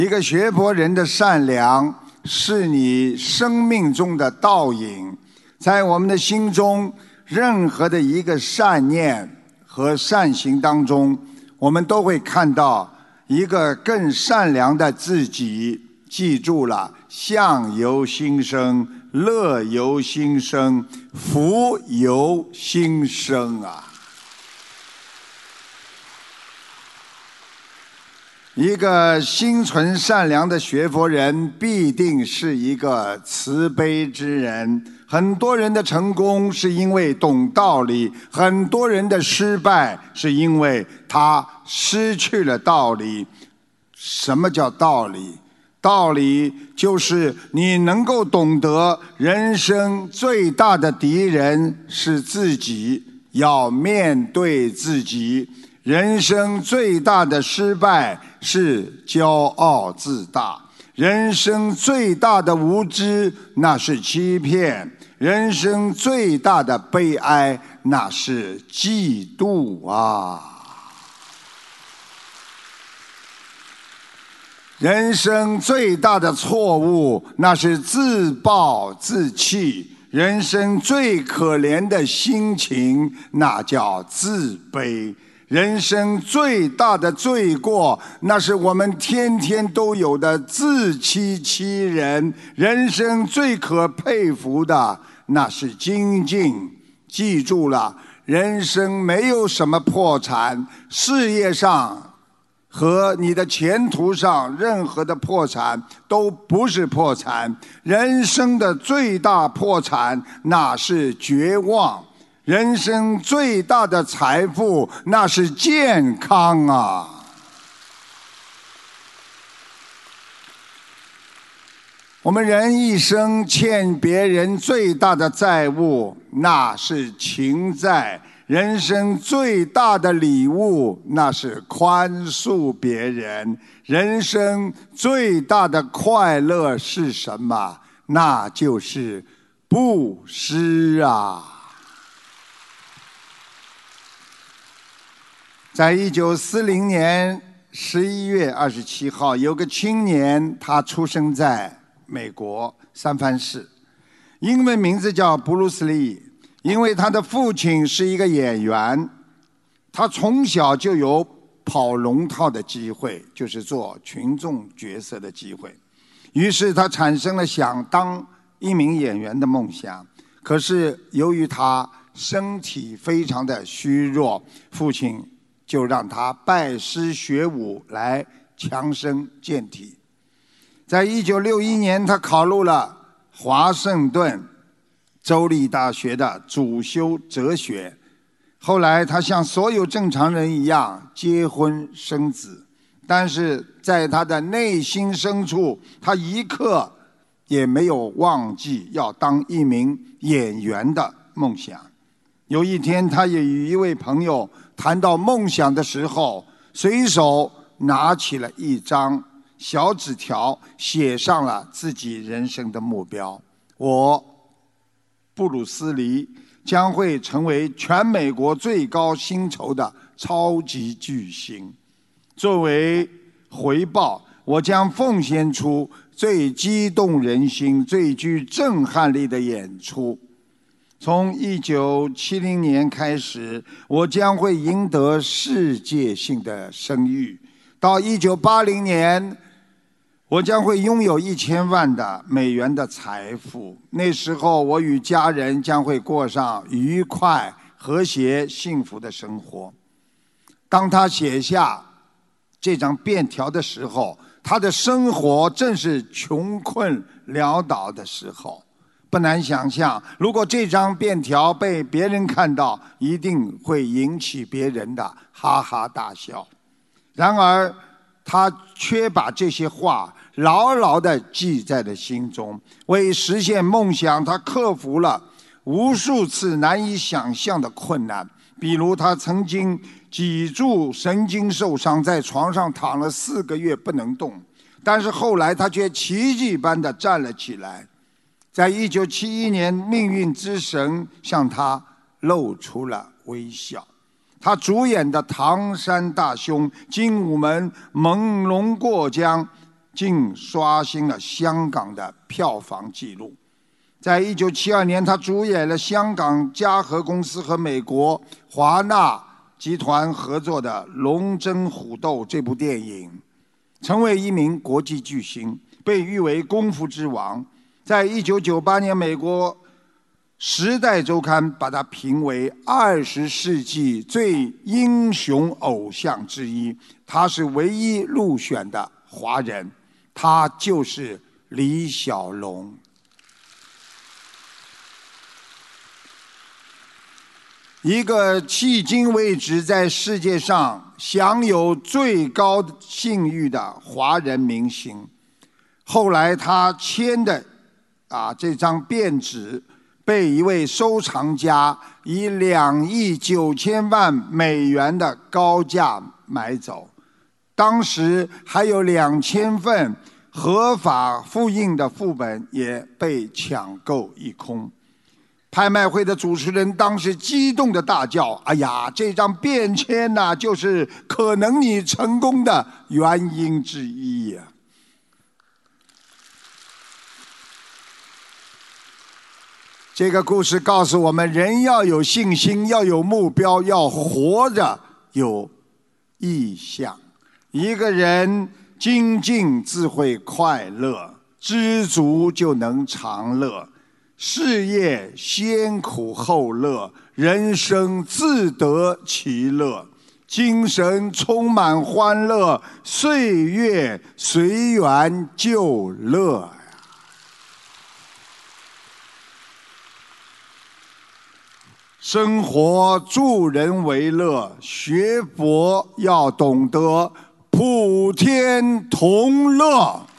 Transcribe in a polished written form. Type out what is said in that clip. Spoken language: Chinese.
一个学佛人的善良是你生命中的倒影，在我们的心中，任何的一个善念和善行当中，我们都会看到一个更善良的自己。记住了，相由心生，乐由心生，福由心生啊！一个心存善良的学佛人，必定是一个慈悲之人。很多人的成功是因为懂道理，很多人的失败是因为他失去了道理。什么叫道理？道理就是你能够懂得人生最大的敌人是自己，要面对自己。人生最大的失败是骄傲自大，人生最大的无知那是欺骗，人生最大的悲哀那是嫉妒啊！人生最大的错误那是自暴自弃，人生最可怜的心情那叫自卑。人生最大的罪过，那是我们天天都有的自欺欺人。人生最可佩服的，那是精进。记住了，人生没有什么破产，事业上和你的前途上任何的破产都不是破产。人生的最大破产，那是绝望。人生最大的财富，那是健康啊！我们人一生欠别人最大的债务，那是情债；人生最大的礼物，那是宽恕别人；人生最大的快乐是什么？那就是布施啊！在1940年11月27号，有个青年，他出生在美国三藩市，英文名字叫布鲁斯利。因为他的父亲是一个演员，他从小就有跑龙套的机会，就是做群众角色的机会。于是他产生了想当一名演员的梦想。可是由于他身体非常的虚弱，父亲就让他拜师学武来强身健体。在1961年，他考入了华盛顿州立大学的主修哲学。后来他像所有正常人一样结婚生子，但是在他的内心深处，他一刻也没有忘记要当一名演员的梦想。有一天，他也与一位朋友谈到梦想的时候，随手拿起了一张小纸条，写上了自己人生的目标：我布鲁斯利将会成为全美国最高薪酬的超级巨星。作为回报，我将奉献出最激动人心、最具震撼力的演出。从1970年开始，我将会赢得世界性的声誉。到1980年，我将会拥有1000万的美元的财富。那时候，我与家人将会过上愉快、和谐、幸福的生活。当他写下这张便条的时候，他的生活正是穷困潦倒的时候。不难想象，如果这张便条被别人看到，一定会引起别人的哈哈大笑。然而，他却把这些话牢牢地记在了心中。为实现梦想，他克服了无数次难以想象的困难。比如，他曾经脊柱神经受伤，在床上躺了4个月不能动，但是后来他却奇迹般地站了起来。在1971年，命运之神向他露出了微笑。他主演的《唐山大兄》《精武门》《猛龙过江》 竟刷新了香港的票房纪录。在1972年，他主演了香港嘉禾公司和美国华纳集团合作的《龙争虎斗》这部电影，成为一名国际巨星，被誉为功夫之王。在1998年，美国《时代周刊》把他评为20世纪最英雄偶像之一，他是唯一入选的华人，他就是李小龙。一个迄今为止在世界上享有最高信誉的华人明星，后来他签的这张便纸被一位收藏家以2亿9千万美元的高价买走，当时还有2000份合法复印的副本也被抢购一空。拍卖会的主持人当时激动地大叫：“哎呀，这张便签呐，就是可能你成功的原因之一呀！”这个故事告诉我们，人要有信心，要有目标，要活着有意向。一个人精进自会快乐，知足就能常乐。事业先苦后乐，人生自得其乐。精神充满欢乐，岁月随缘就乐。生活助人为乐，学佛要懂得普天同乐。